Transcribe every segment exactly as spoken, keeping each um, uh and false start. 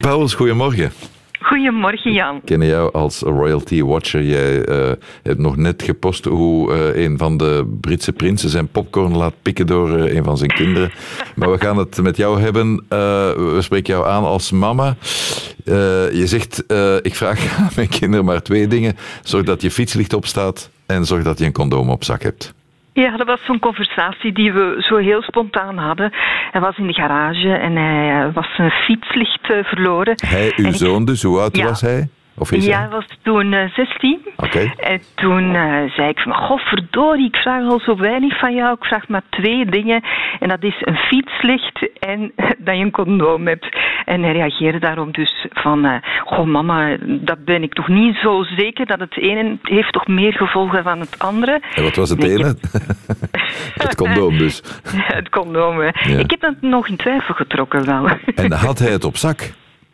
Pauwels, goedemorgen. Goedemorgen, Jan. Ik ken jou als royalty watcher. Jij uh, hebt nog net gepost hoe uh, een van de Britse prinsen zijn popcorn laat pikken door uh, een van zijn kinderen. Maar we gaan het met jou hebben. Uh, we spreken jou aan als mama. Uh, je zegt, uh, ik vraag aan mijn kinderen maar twee dingen. Zorg dat je fietslicht opstaat en zorg dat je een condoom op zak hebt. Ja, dat was zo'n conversatie die we zo heel spontaan hadden. Hij was in de garage en hij was zijn fietslicht uh, verloren. Hij, uw en zoon ik... dus, hoe oud ja. was hij? Of is ja, hij? hij was toen uh, zestien. Okay. En toen uh, zei ik van, goh, verdorie, ik vraag al zo weinig van jou. Ik vraag maar twee dingen. En dat is een fietslicht en dat je een condoom hebt. En hij reageerde daarop dus van, uh, goh mama, dat ben ik toch niet zo zeker. Dat het ene heeft toch meer gevolgen dan het andere. En wat was het nee, ene? Heb... Het condoom dus. Het condoom, ja. Ik heb dat nog in twijfel getrokken wel. En had hij het op zak?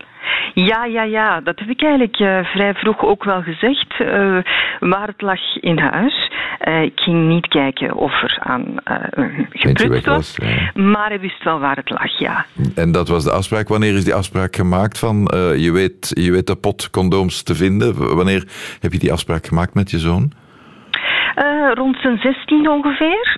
Ja, ja, ja. Dat heb ik eigenlijk uh, vrij vroeg ook wel gezegd. Uh, waar het lag in huis. Uh, ik ging niet kijken of er aan uh, geprutst was. was ja. Maar hij wist wel waar het lag, ja. En dat was de afspraak. Wanneer is die afspraak gemaakt van uh, je, weet, je weet de pot condooms te vinden? Wanneer heb je die afspraak gemaakt met je zoon? Uh, rond zijn zestien ongeveer.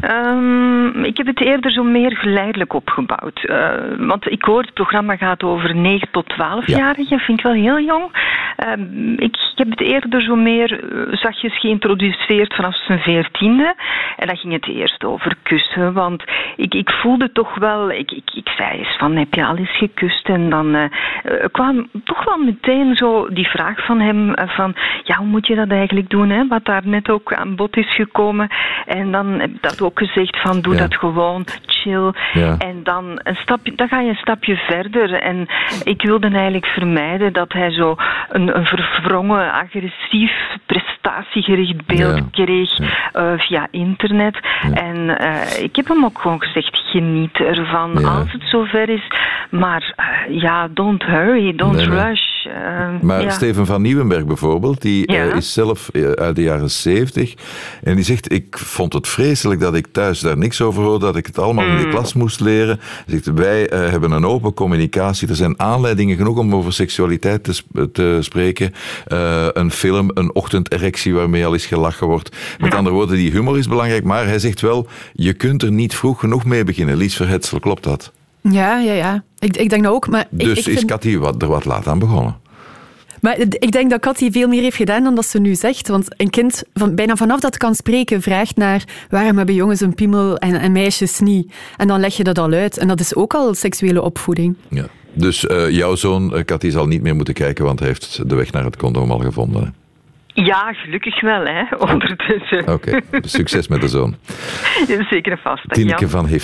Um, ik heb het eerder zo meer geleidelijk opgebouwd. Uh, want ik hoor, het programma gaat over negen tot twaalf-jarigen. Ja. Vind ik wel heel jong. Uh, ik, ik heb het eerder zo meer uh, zachtjes geïntroduceerd vanaf zijn veertiende. En dan ging het eerst over kussen. Want ik, ik voelde toch wel... Ik, ik, ik zei eens van, heb je al eens gekust? En dan uh, kwam toch wel meteen zo die vraag van hem uh, van... Ja, hoe moet je dat eigenlijk doen? Hè? Wat daar net ook aan bod is gekomen. En dan heb ik dat ook gezegd van doe ja. dat gewoon, chill. Ja. En dan, een stapje, dan ga je een stapje verder. En ik wilde eigenlijk vermijden dat hij zo een, een verwrongen, agressief, prestatiegericht beeld ja. kreeg ja. Uh, via internet. Ja. En uh, ik heb hem ook gewoon gezegd, geniet ervan ja. als het zover is. Maar uh, ja, don't hurry, don't nee, rush. Uh, maar ja. Steven van Nieuwenberg bijvoorbeeld, die ja. uh, is zelf uh, uit de jaren zeventig en die zegt, ik vond het vreselijk dat ik thuis daar niks over hoorde, dat ik het allemaal mm. in de klas moest leren. Hij zegt, wij uh, hebben een open communicatie, er zijn aanleidingen genoeg om over seksualiteit te, sp- te spreken. Uh, een film, een ochtenderectie waarmee al eens gelachen wordt. Met ja. andere woorden, die humor is belangrijk, maar hij zegt wel, je kunt er niet vroeg genoeg mee beginnen. Lies Verhetsel, klopt dat? Ja, ja, ja. Ik, ik denk dat ook. Maar dus ik, ik is vind... Cathy wat, er wat laat aan begonnen? Maar ik denk dat Cathy veel meer heeft gedaan dan dat ze nu zegt. Want een kind, van, bijna vanaf dat het kan spreken, vraagt naar waarom hebben jongens een piemel en, en meisjes niet. En dan leg je dat al uit. En dat is ook al seksuele opvoeding. Ja. Dus uh, jouw zoon, uh, Cathy, zal niet meer moeten kijken, want hij heeft de weg naar het condoom al gevonden. Hè? Ja, gelukkig wel, hè, ondertussen. Oké, okay. Succes met de zoon. Zeker vast. Tineke van heeft